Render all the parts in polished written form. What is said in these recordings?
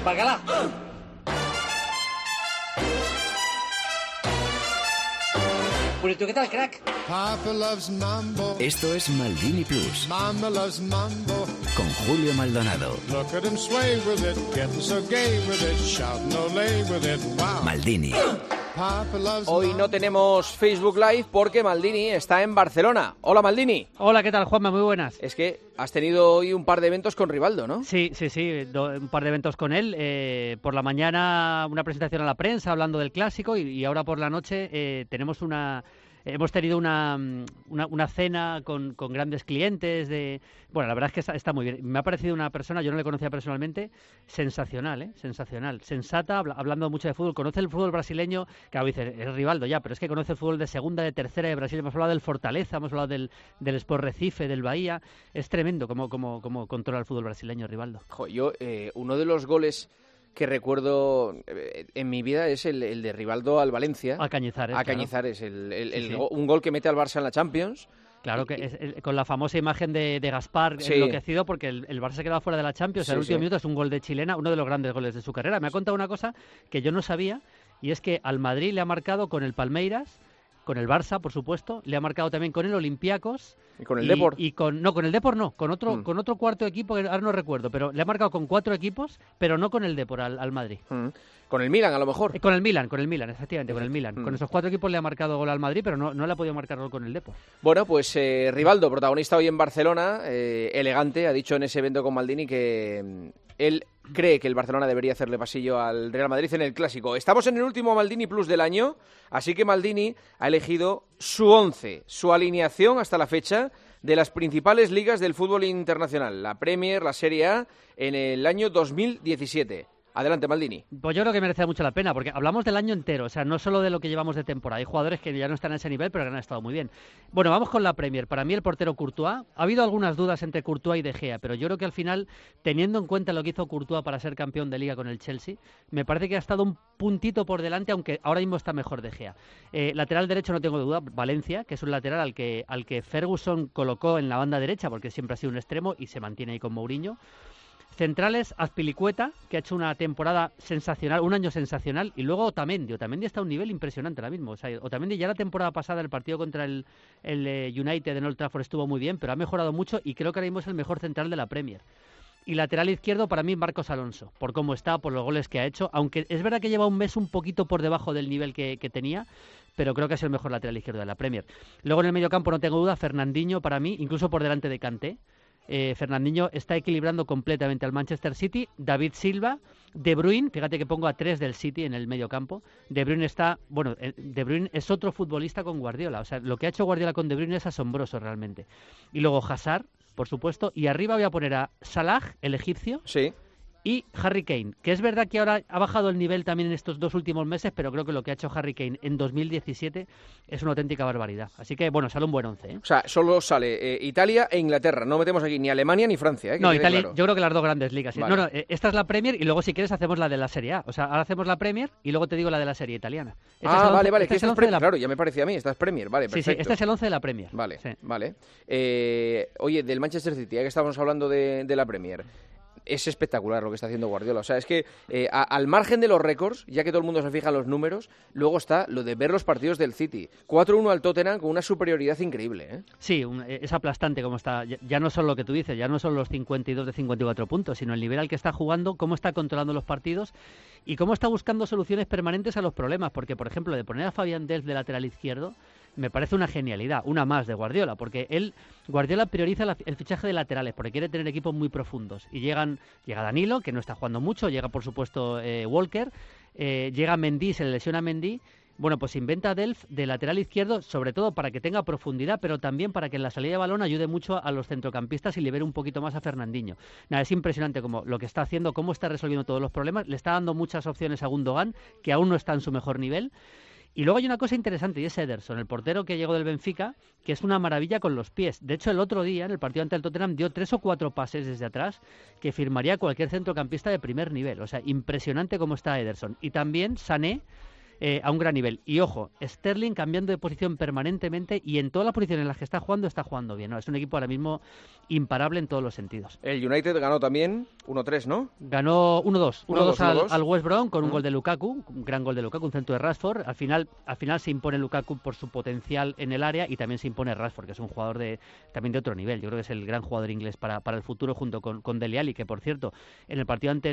Bacalá. Purito, ¿qué tal, crack? Papa loves mambo. Esto es Maldini Plus. Mama loves mambo. Con Julio Maldonado. Look at him sway with it, getting so gay with it, shouting olé with it, wow. Maldini. Papa loves Hoy no tenemos Facebook Live porque Maldini está en Barcelona. Hola, Maldini. Hola, ¿qué tal, Juanma? Muy buenas. Es que has tenido hoy un par de eventos con Rivaldo, ¿no? Sí, un par de eventos con él. Por la mañana una presentación a la prensa hablando del Clásico y ahora por la noche hemos tenido una cena con grandes clientes. Bueno, la verdad es que está muy bien. Me ha parecido una persona, yo no le conocía personalmente, sensacional, sensacional, sensata, hablando mucho de fútbol. Conoce el fútbol brasileño, claro, dice, es Rivaldo ya, pero es que conoce el fútbol de segunda, de tercera de Brasil. Hemos hablado del Fortaleza, hemos hablado del Sport Recife, del Bahía. Es tremendo cómo controla el fútbol brasileño Rivaldo. Yo, uno de los goles que recuerdo en mi vida es el de Rivaldo al Valencia. A Cañizares. A Cañizares, claro. Un gol que mete al Barça en la Champions. Claro, con la famosa imagen de Gaspar enloquecido porque el Barça se quedaba fuera de la Champions. El último minuto es un gol de chilena, uno de los grandes goles de su carrera. Me ha contado una cosa que yo no sabía, y es que al Madrid le ha marcado con el Palmeiras, con el Barça, por supuesto, le ha marcado también con el Olympiacos. ¿Y con el Depor? Con el Depor no, con otro cuarto equipo que ahora no recuerdo, pero le ha marcado con 4 equipos, pero no con el Depor al Madrid. Con el Milan, a lo mejor. Con el Milan, efectivamente, con el Milan. Con esos 4 equipos le ha marcado gol al Madrid, pero no le ha podido marcar gol con el Depor. Bueno, pues Rivaldo, protagonista hoy en Barcelona, elegante, ha dicho en ese evento con Maldini que él cree que el Barcelona debería hacerle pasillo al Real Madrid en el Clásico. Estamos en el último Maldini Plus del año, así que Maldini ha elegido su 11, su alineación hasta la fecha de las principales ligas del fútbol internacional, la Premier, la Serie A, en el año 2017. Adelante, Maldini. Pues yo creo que merece mucho la pena, porque hablamos del año entero, o sea, no solo de lo que llevamos de temporada. Hay jugadores que ya no están a ese nivel, pero que han estado muy bien. Bueno, vamos con la Premier. Para mí el portero Courtois. Ha habido algunas dudas entre Courtois y De Gea, pero yo creo que al final, teniendo en cuenta lo que hizo Courtois para ser campeón de Liga con el Chelsea, me parece que ha estado un puntito por delante, aunque ahora mismo está mejor De Gea. Lateral derecho, no tengo duda, Valencia, que es un lateral al que Ferguson colocó en la banda derecha, porque siempre ha sido un extremo y se mantiene ahí con Mourinho. Centrales, Azpilicueta, que ha hecho una temporada sensacional, un año sensacional, y luego Otamendi. Otamendi está a un nivel impresionante ahora mismo. O sea, Otamendi ya la temporada pasada, el partido contra el United en Old Trafford estuvo muy bien, pero ha mejorado mucho y creo que ahora mismo es el mejor central de la Premier. Y lateral izquierdo, para mí, Marcos Alonso, por cómo está, por los goles que ha hecho, aunque es verdad que lleva un mes un poquito por debajo del nivel que tenía, pero creo que es el mejor lateral izquierdo de la Premier. Luego en el mediocampo, no tengo duda, Fernandinho, para mí, incluso por delante de Kanté. Fernandinho está equilibrando completamente al Manchester City. David Silva, De Bruyne, fíjate que pongo a 3 del City en el medio campo. De Bruyne De Bruyne es otro futbolista con Guardiola. O sea, lo que ha hecho Guardiola con De Bruyne es asombroso realmente. Y luego Hazard, por supuesto. Y arriba voy a poner a Salah, el egipcio. Sí. Y Harry Kane, que es verdad que ahora ha bajado el nivel también en estos 2 últimos meses, pero creo que lo que ha hecho Harry Kane en 2017 es una auténtica barbaridad. Así que, bueno, sale un buen 11. O sea, solo sale Italia e Inglaterra. No metemos aquí ni Alemania ni Francia. No, Italia, claro. Yo creo que las 2 grandes ligas. ¿Sí? Vale. No, esta es la Premier y luego si quieres hacemos la de la Serie A. O sea, ahora hacemos la Premier y luego te digo la de la Serie italiana. Vale, que esta es Premier. Claro, ya me parecía a mí, esta es Premier. Vale, perfecto. Sí, este es el 11 de la Premier. Vale, sí. Vale. Oye, del Manchester City, ya que estábamos hablando de la Premier, es espectacular lo que está haciendo Guardiola. O sea, es que al margen de los récords, ya que todo el mundo se fija en los números, luego está lo de ver los partidos del City. 4-1 al Tottenham con una superioridad increíble, ¿eh? Sí, es aplastante como está. Ya no solo lo que tú dices, ya no son los 52 de 54 puntos, sino el nivel al que está jugando, cómo está controlando los partidos y cómo está buscando soluciones permanentes a los problemas. Porque, por ejemplo, de poner a Fabián Delph de lateral izquierdo, me parece una genialidad, una más de Guardiola, porque Guardiola prioriza el fichaje de laterales, porque quiere tener equipos muy profundos. Y llega Danilo, que no está jugando mucho, llega por supuesto Walker, llega Mendy, se le lesiona Mendy. Bueno, pues inventa Delph de lateral izquierdo, sobre todo para que tenga profundidad, pero también para que en la salida de balón ayude mucho a los centrocampistas y libere un poquito más a Fernandinho. Nada, es impresionante como lo que está haciendo, cómo está resolviendo todos los problemas. Le está dando muchas opciones a Gundogan, que aún no está en su mejor nivel. Y luego hay una cosa interesante, y es Ederson, el portero que llegó del Benfica, que es una maravilla con los pies. De hecho, el otro día, en el partido ante el Tottenham, dio 3 o 4 pases desde atrás que firmaría cualquier centrocampista de primer nivel. O sea, impresionante cómo está Ederson. Y también Sané, a un gran nivel. Y ojo, Sterling cambiando de posición permanentemente y en todas las posiciones en las que está jugando bien, ¿no? Es un equipo ahora mismo imparable en todos los sentidos. El United ganó también 1-3, ¿no? Ganó 1-2. 1-2 al West Brom con un gol de Lukaku, un gran gol de Lukaku, un centro de Rashford. Al final se impone Lukaku por su potencial en el área y también se impone Rashford, que es un jugador también de otro nivel. Yo creo que es el gran jugador inglés para el futuro junto con Dele Alli, que por cierto, en el partido ante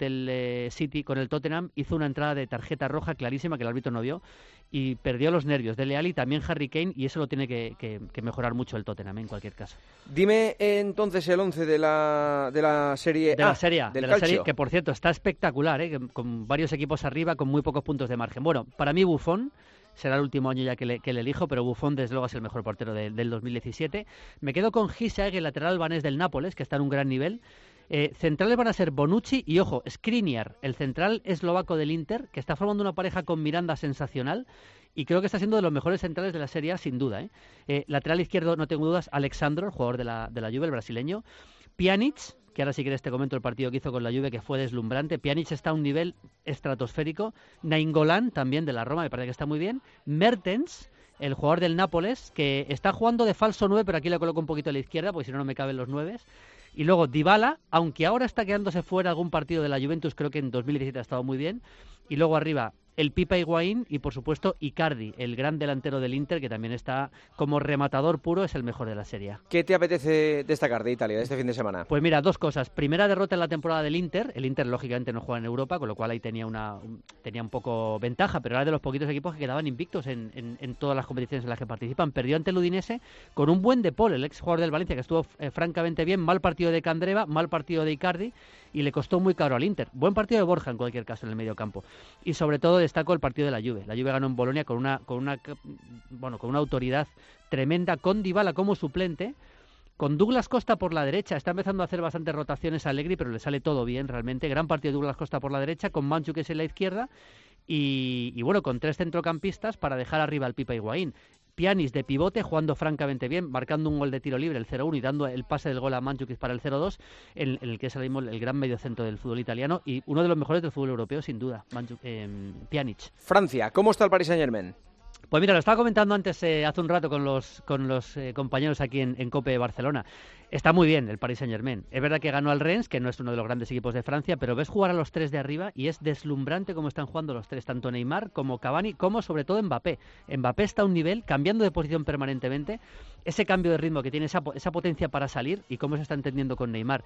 el City con el Tottenham hizo una entrada de tarjeta roja clarísima que el árbitro no vio y perdió los nervios. Dele Alli, también Harry Kane, y eso lo tiene que mejorar mucho el Tottenham en cualquier caso. Dime entonces el 11 de la serie A. De la serie, que por cierto está espectacular, con varios equipos arriba, con muy pocos puntos de margen. Bueno, para mí Buffon será el último año ya que le elijo, pero Buffon desde luego es el mejor portero del 2017. Me quedo con Hysaj, el lateral albanés del Nápoles, que está en un gran nivel. Centrales van a ser Bonucci y, ojo, Skriniar, el central eslovaco del Inter, que está formando una pareja con Miranda sensacional y creo que está siendo de los mejores centrales de la Serie A, sin duda. Lateral izquierdo, no tengo dudas, Alexandro, el jugador de la Juve, el brasileño. Pjanic, que ahora si quieres te comento el partido que hizo con la Juve, que fue deslumbrante. Pjanic está a un nivel estratosférico. Nainggolan, también de la Roma, me parece que está muy bien. Mertens, el jugador del Nápoles, que está jugando de falso 9, pero aquí le coloco un poquito a la izquierda, porque si no, no me caben los 9. Y luego Dybala, aunque ahora está quedándose fuera algún partido de la Juventus, creo que en 2017 ha estado muy bien. Y luego arriba el Pipa Higuaín y por supuesto Icardi, el gran delantero del Inter, que también está como rematador puro, es el mejor de la Serie. ¿Qué te apetece destacar de Italia de este fin de semana? Pues mira, dos cosas. Primera derrota en la temporada del Inter. El Inter lógicamente no juega en Europa, con lo cual ahí tenía un poco ventaja, pero era de los poquitos equipos que quedaban invictos en todas las competiciones en las que participan. Perdió ante el Udinese con un buen De Paul, el ex jugador del Valencia, que estuvo francamente bien. Mal partido de Candreva, mal partido de Icardi y le costó muy caro al Inter. Buen partido de Borja en cualquier caso en el medio campo. Y sobre todo destaco el partido de la Juve. La Juve ganó en Bolonia con una autoridad tremenda, con Dybala como suplente, con Douglas Costa por la derecha. Está empezando a hacer bastantes rotaciones a Allegri, pero le sale todo bien realmente. Gran partido de Douglas Costa por la derecha, con Manchu que es en la izquierda y bueno, con 3 centrocampistas para dejar arriba al Pipa Higuaín. Pjanic de pivote, jugando francamente bien, marcando un gol de tiro libre, el 0-1, y dando el pase del gol a Mandzukic para el 0-2, en el que es ahora mismo el gran mediocentro del fútbol italiano y uno de los mejores del fútbol europeo, sin duda, Pjanic. Francia, ¿cómo está el Paris Saint-Germain? Pues mira, lo estaba comentando antes, hace un rato, con los compañeros aquí en COPE Barcelona. Está muy bien el Paris Saint-Germain. Es verdad que ganó al Rennes, que no es uno de los grandes equipos de Francia, pero ves jugar a los 3 de arriba y es deslumbrante cómo están jugando los 3, tanto Neymar como Cavani, como sobre todo Mbappé. Mbappé está a un nivel, cambiando de posición permanentemente, ese cambio de ritmo que tiene, esa potencia para salir y cómo se está entendiendo con Neymar.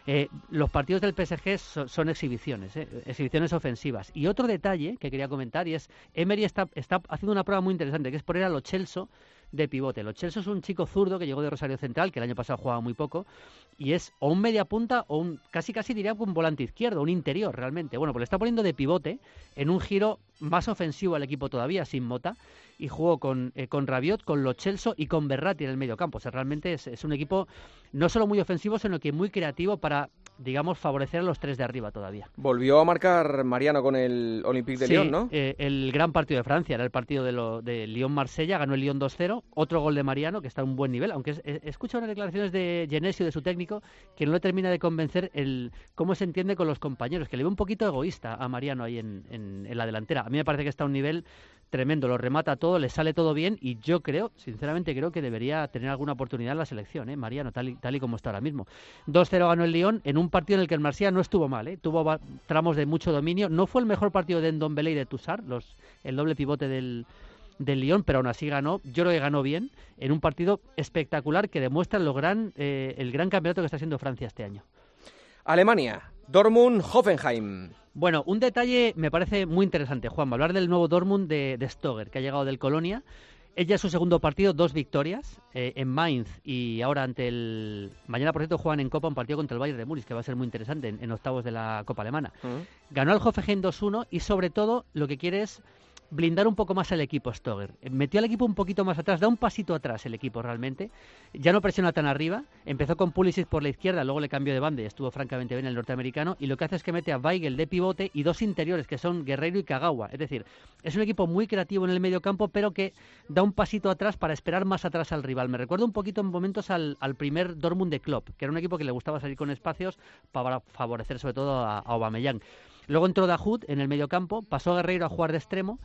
Los partidos del PSG son exhibiciones ofensivas. Y otro detalle que quería comentar, y es Emery está haciendo una prueba muy interesante, que es poner a Lo Celso de pivote. Lo Celso es un chico zurdo que llegó de Rosario Central, que el año pasado jugaba muy poco, y es o un media punta o casi diría un volante izquierdo, un interior realmente. Bueno, pues le está poniendo de pivote en un giro más ofensivo al equipo todavía, sin Mota, y jugó con Rabiot, con Lo Celso y con Verratti en el medio campo. O sea, realmente es un equipo no solo muy ofensivo, sino que muy creativo para, digamos, favorecer a los 3 de arriba todavía. Volvió a marcar Mariano con el Olympique de Lyon, ¿no? El gran partido de Francia, era el partido de Lyon-Marsella, ganó el Lyon 2-0, otro gol de Mariano, que está a un buen nivel, aunque he escuchado unas declaraciones de Genesio, de su técnico, que no le termina de convencer cómo se entiende con los compañeros, que le ve un poquito egoísta a Mariano ahí en la delantera. A mí me parece que está a un nivel tremendo, lo remata todo, le sale todo bien y yo sinceramente creo que debería tener alguna oportunidad en la selección, Mariano, tal y como está ahora mismo. 2-0 ganó el Lyon en un partido en el que el Marsella no estuvo mal, tuvo tramos de mucho dominio, no fue el mejor partido de Ndombele y de Toussaint, el doble pivote del Lyon, pero aún así ganó, yo creo que ganó bien, en un partido espectacular que demuestra el gran campeonato que está haciendo Francia este año. Alemania, Dortmund-Hoffenheim. Bueno, un detalle me parece muy interesante, Juan, hablar del nuevo Dortmund de Stoger, que ha llegado del Colonia. Ella es su segundo partido, 2 victorias en Mainz y ahora mañana por cierto juegan en Copa un partido contra el Bayern de Múnich, que va a ser muy interesante en octavos de la Copa Alemana. Ganó al Hoffenheim 2-1 y sobre todo lo que quiere es blindar un poco más al equipo Stoger. Metió al equipo un poquito más atrás, da un pasito atrás el equipo realmente. Ya no presiona tan arriba. Empezó con Pulisic por la izquierda, luego le cambió de banda y estuvo francamente bien el norteamericano. Y lo que hace es que mete a Weigl de pivote y 2 interiores, que son Guerreiro y Kagawa. Es decir, es un equipo muy creativo en el medio campo, pero que da un pasito atrás para esperar más atrás al rival. Me recuerda un poquito en momentos al primer Dortmund de Klopp, que era un equipo que le gustaba salir con espacios para favorecer sobre todo a Aubameyang. Luego entró Dahoud en el mediocampo, pasó a Guerreiro a jugar de extremo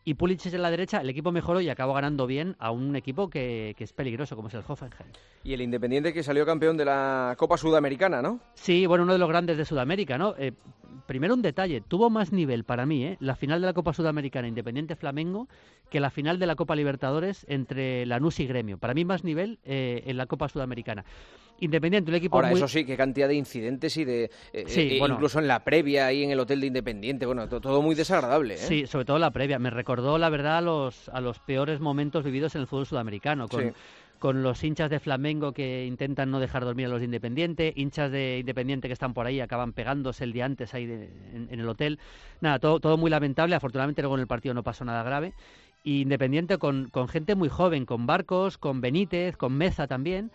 y Pulisic en la derecha, el equipo mejoró y acabó ganando bien a un equipo que es peligroso, como es el Hoffenheim. Y el Independiente que salió campeón de la Copa Sudamericana, ¿no? Sí, bueno, uno de los grandes de Sudamérica, ¿no? Primero un detalle, tuvo más nivel para mí, la final de la Copa Sudamericana Independiente Flamengo que la final de la Copa Libertadores entre Lanús y Gremio. Para mí más nivel en la Copa Sudamericana. Independiente, un equipo ahora, muy... eso sí, qué cantidad de incidentes y de... Sí, bueno, incluso en la previa, ahí en el hotel de Independiente, bueno, todo muy desagradable, ¿eh? Sí, sobre todo la previa. Me recordó, la verdad, a los peores momentos vividos en el fútbol sudamericano, con los hinchas de Flamengo que intentan no dejar dormir a los de Independiente, hinchas de Independiente que están por ahí, acaban pegándose el día antes ahí en el hotel. Nada, todo muy lamentable. Afortunadamente luego en el partido no pasó nada grave. Y Independiente con gente muy joven, con Barcos, con Benítez, con Meza también.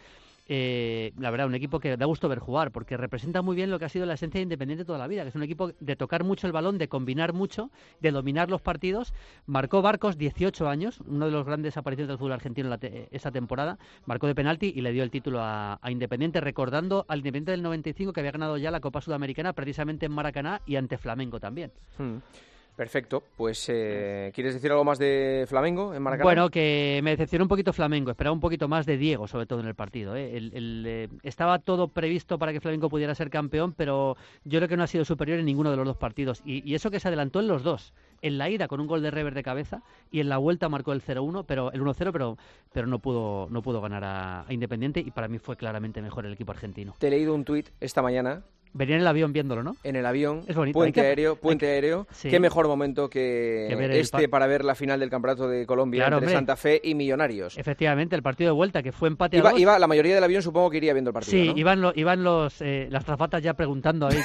La verdad, un equipo que da gusto ver jugar, porque representa muy bien lo que ha sido la esencia de Independiente toda la vida, que es un equipo de tocar mucho el balón, de combinar mucho, de dominar los partidos. Marcó Barcos, 18 años, uno de los grandes apariciones del fútbol argentino esa temporada, marcó de penalti y le dio el título a Independiente, recordando al Independiente del 95 que había ganado ya la Copa Sudamericana precisamente en Maracaná y ante Flamengo también. Perfecto, pues ¿quieres decir algo más de Flamengo en Maracaná? Bueno, que me decepcionó un poquito Flamengo, esperaba un poquito más de Diego, sobre todo en el partido. Estaba todo previsto para que Flamengo pudiera ser campeón, pero yo creo que no ha sido superior en ninguno de los dos partidos. Y eso que se adelantó en los dos, en la ida con un gol de Rever de cabeza y en la vuelta marcó el 0-1, pero el 1-0, pero no pudo ganar a Independiente y para mí fue claramente mejor el equipo argentino. Te he leído un tuit esta mañana. Venía en el avión viéndolo, ¿no? En el avión, es bonito. puente aéreo. Sí. Qué mejor momento que para ver la final del Campeonato de Colombia, claro, entre Santa Fe y Millonarios. Efectivamente, el partido de vuelta, que fue empate a 2. La mayoría del avión supongo que iría viendo el partido, sí, ¿no? iban las trafatas ya preguntando a ver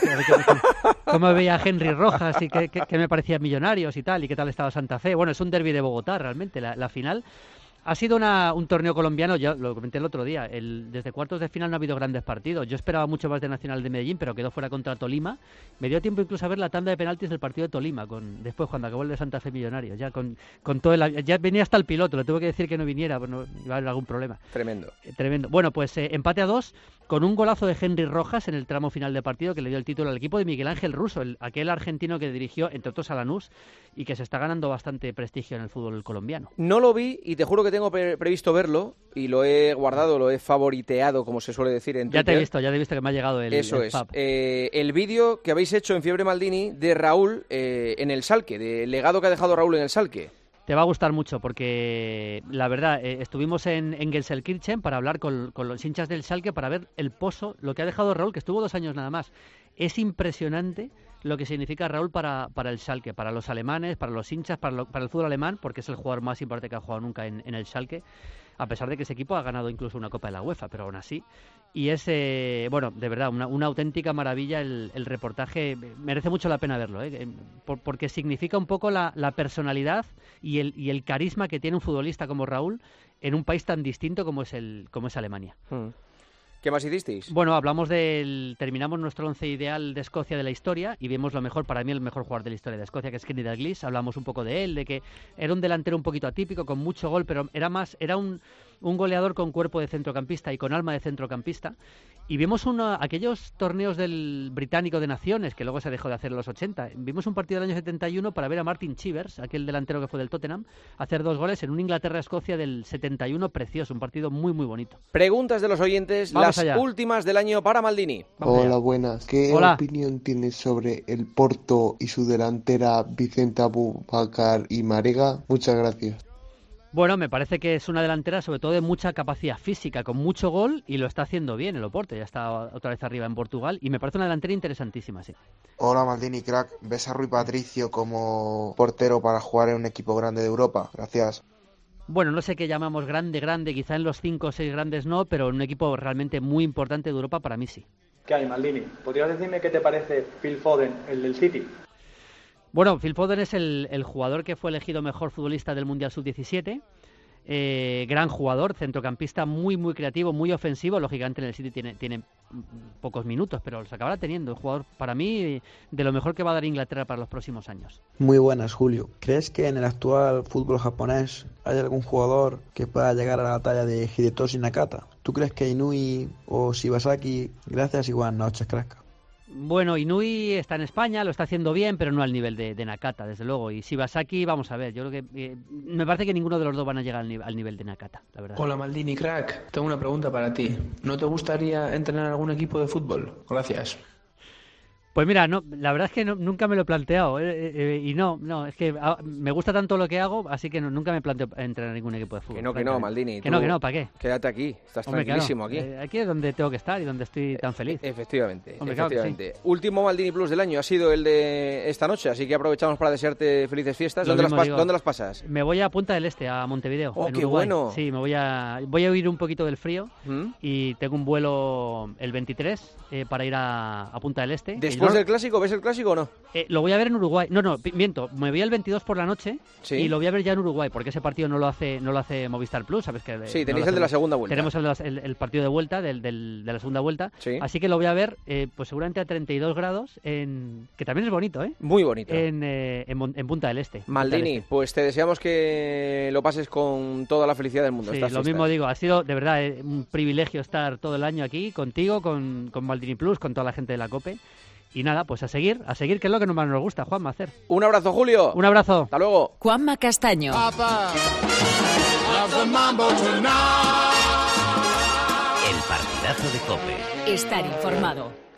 cómo veía a Henry Rojas y qué me parecía Millonarios y tal, y qué tal estaba Santa Fe. Bueno, es un derbi de Bogotá, realmente, la final. Ha sido un torneo colombiano, ya lo comenté el otro día, desde cuartos de final no ha habido grandes partidos. Yo esperaba mucho más de Nacional de Medellín, pero quedó fuera contra Tolima. Me dio tiempo incluso a ver la tanda de penaltis del partido de Tolima, después cuando acabó el de Santa Fe Millonarios. Ya con todo ya venía hasta el piloto, le tuve que decir que no viniera, pues no iba a haber algún problema. Tremendo. Tremendo. Bueno, pues empate a 2 con un golazo de Henry Rojas en el tramo final de partido que le dio el título al equipo de Miguel Ángel Russo, aquel argentino que dirigió, entre otros, a Lanús y que se está ganando bastante prestigio en el fútbol colombiano. No lo vi y te juro que tengo previsto verlo y lo he guardado, lo he favoriteado, como se suele decir en Twitter. Ya te he visto que me ha llegado el pub. El vídeo que habéis hecho en Fiebre Maldini de Raúl en el Schalke, del legado que ha dejado Raúl en el Schalke. Te va a gustar mucho porque, la verdad, estuvimos en Gelsenkirchen para hablar con los hinchas del Schalke para ver el pozo, lo que ha dejado Raúl, que estuvo 2 años nada más. Es impresionante lo que significa Raúl para el Schalke, para los alemanes, para los hinchas, para el fútbol alemán, porque es el jugador más importante que ha jugado nunca en el Schalke, a pesar de que ese equipo ha ganado incluso una Copa de la UEFA, pero aún así. Y es, bueno, de verdad, una auténtica maravilla el reportaje. Merece mucho la pena verlo, porque significa un poco la personalidad y el carisma que tiene un futbolista como Raúl en un país tan distinto como es Alemania. ¿Qué más hicisteis? Bueno, terminamos nuestro 11 ideal de Escocia de la historia y vimos lo mejor, para mí el mejor jugador de la historia de Escocia, que es Kenny Dalglish. Hablamos un poco de él, de que era un delantero un poquito atípico, con mucho gol, pero era un goleador con cuerpo de centrocampista y con alma de centrocampista. Y vimos aquellos torneos del Británico de Naciones, que luego se dejó de hacer en los 80. Vimos un partido del año 71 para ver a Martin Chivers, aquel delantero que fue del Tottenham, hacer 2 goles en un Inglaterra-Escocia del 71 precioso, un partido muy, muy bonito. Preguntas de los oyentes, las últimas del año para Maldini. Hola, buenas. ¿Qué opinión tienes sobre el Porto y su delantera Vicente Abubakar y Marega? Muchas gracias. Bueno, me parece que es una delantera sobre todo de mucha capacidad física, con mucho gol, y lo está haciendo bien el Oporto, ya está otra vez arriba en Portugal, y me parece una delantera interesantísima, sí. Hola Maldini, crack. ¿Ves a Rui Patricio como portero para jugar en un equipo grande de Europa? Gracias. Bueno, no sé qué llamamos grande, quizá en los 5 o 6 grandes no, pero en un equipo realmente muy importante de Europa para mí sí. ¿Qué hay, Maldini? ¿Podrías decirme qué te parece Phil Foden, el del City? Bueno, Phil Foden es el jugador que fue elegido mejor futbolista del Mundial Sub-17. Gran jugador, centrocampista muy muy creativo, muy ofensivo. Lógicamente en el City tiene pocos minutos, pero los acabará teniendo. Un jugador, para mí, de lo mejor que va a dar Inglaterra para los próximos años. Muy buenas, Julio. ¿Crees que en el actual fútbol japonés hay algún jugador que pueda llegar a la talla de Hidetoshi Nakata? ¿Tú crees que Inui o Shibasaki? Gracias y buenas noches, crack. Bueno, Inui está en España, lo está haciendo bien, pero no al nivel de Nakata, desde luego. Y Shibasaki, vamos a ver, yo creo que me parece que ninguno de los dos van a llegar al nivel de Nakata, la verdad. Hola Maldini, crack. Tengo una pregunta para ti. ¿No te gustaría entrenar algún equipo de fútbol? Gracias. Pues mira, no, la verdad es que nunca me lo he planteado y no, es que me gusta tanto lo que hago, así que nunca me planteo entrenar ningún equipo de fútbol. Que no, Maldini. Que no, ¿para qué? Quédate aquí, estás tranquilísimo aquí. Aquí es donde tengo que estar y donde estoy tan feliz. Efectivamente. Claro que sí. Último Maldini Plus del año ha sido el de esta noche, así que aprovechamos para desearte felices fiestas. ¿Dónde las pasas? Me voy a Punta del Este, a Montevideo, ¡Oh, en qué Uruguay. bueno! Sí, voy a huir un poquito del frío y tengo un vuelo el 23 para ir a Punta del Este. ¿Después del Clásico? ¿Ves el Clásico o no? Lo voy a ver en Uruguay. No, miento. Me voy el 22 por la noche y lo voy a ver ya en Uruguay, porque ese partido no lo hace Movistar Plus, ¿sabes? Sí, tenéis el de la segunda vuelta. Tenemos el partido de vuelta, de la segunda vuelta. Sí. Así que lo voy a ver, pues seguramente a 32 grados, que también es bonito, ¿eh? Muy bonito. En Punta del Este. Maldini, pues te deseamos que lo pases con toda la felicidad del mundo. Sí, lo mismo digo. Ha sido, de verdad, un privilegio estar todo el año aquí contigo, con Maldini Plus, con toda la gente de la COPE. Y nada, pues a seguir, que es lo que más nos gusta, Juanma, hacer. Un abrazo, Julio. Un abrazo. Hasta luego. Juanma Castaño. Papa, love the mambo tonight. El partidazo de COPE. Estar informado.